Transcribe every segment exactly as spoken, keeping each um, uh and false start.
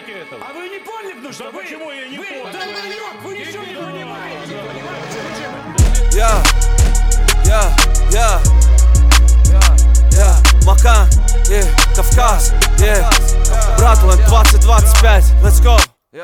понимаете этого? А вы не поняли, потому что Да вы... почему я не вы, понял? долбоёб, вы ничего не понимаете, понимаете? Я, я, я, я, Макан, yeah, Кавказ, yeah, Братланд двадцать двадцать пять, let's go.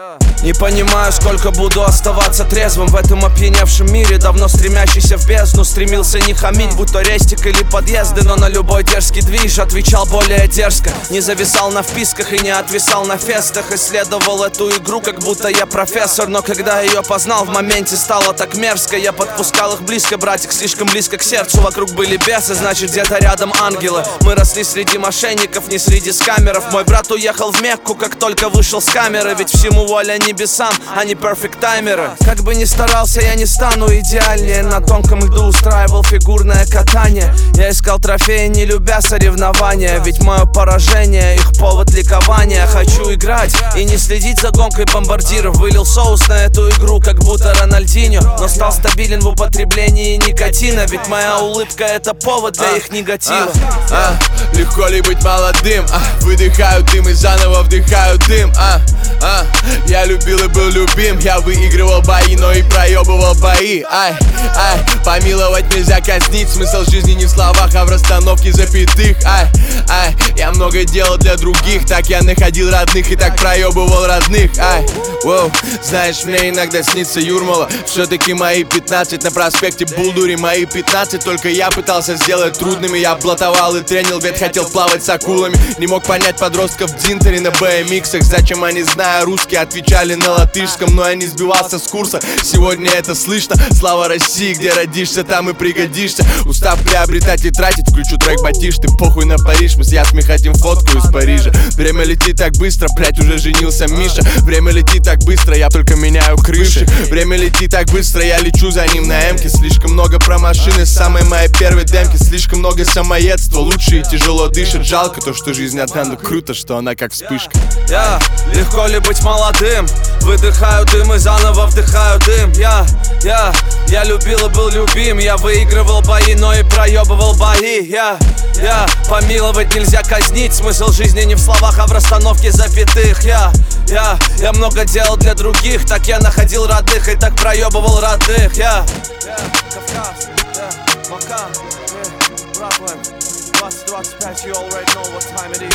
Не понимаю, сколько буду оставаться трезвым в этом опьяневшем мире, давно стремящийся в бездну. Стремился не хамить, будто рестик или подъезды, но на любой дерзкий движ отвечал более дерзко. Не зависал на вписках и не отвисал на фестах. Исследовал эту игру, как будто я профессор, но когда ее познал, в моменте стало так мерзко. Я подпускал их близко, братик, слишком близко к сердцу. Вокруг были бесы, значит где-то рядом ангелы. Мы росли среди мошенников, не среди скамеров. Мой брат уехал в Мекку, как только вышел с камеры, ведь всему воля небесам, а не перфект таймеры. Как бы ни старался, я не стану идеальнее. На тонком льду устраивал фигурное катание. Я искал трофеи, не любя соревнования, ведь мое поражение, их повод ликования. Хочу играть и не следить за гонкой бомбардиров. Вылил соус на эту игру, как будто Рональдиньо, но стал стабилен в употреблении никотина, ведь моя улыбка это повод для их негатива. а, а, Легко ли быть молодым? а, Выдыхаю дым и заново вдыхаю дым. а, а, Я любил и был любим. Я выигрывал бои, но и проебывал бои. Ай, ай, помиловать нельзя казнить. Смысл жизни не в словах, а в расстановке запятых. Ай, ай, я много делал для других. Так я находил родных и так проебывал родных. Ай, воу, знаешь, мне иногда снится Юрмала. Все-таки мои пятнадцать на проспекте Булдури. Мои пятнадцать только я пытался сделать трудными. Я блатовал и тренил, ведь хотел плавать с акулами. Не мог понять подростков в Дзинтере на бэ эм иксах. Зачем они, зная русский, отвечали на латышском, но я не сбивался с курса. Сегодня это слышно. Слава России, где родишься, там и пригодишься. Устав приобретать и тратить, включу трек Батиш. Ты похуй на Париж, мы с Ясми хотим фотку из Парижа. Время летит так быстро, блять, уже женился Миша. Время летит так быстро, я только меняю крыши. Время летит так быстро, я лечу за ним на эмке. Слишком много про машины, самой моей первой демки. Слишком много самоедства, лучше и тяжело дышит. Жалко то, что жизнь одна, но круто, что она как вспышка. Я, легко ли быть молодым? Выдыхаю дым и заново вдыхаю дым. Я, я, я любил и был любим. Я выигрывал бои, но и проебывал бои. Я, я, помиловать нельзя казнить. Смысл жизни не в словах, а в расстановке запятых. Я, я, я много делал для других. Так я находил родных и так проебывал родных. Я, я, Кавказ, я, Макан, Братланд двадцать двадцать пять, you already know what time it is.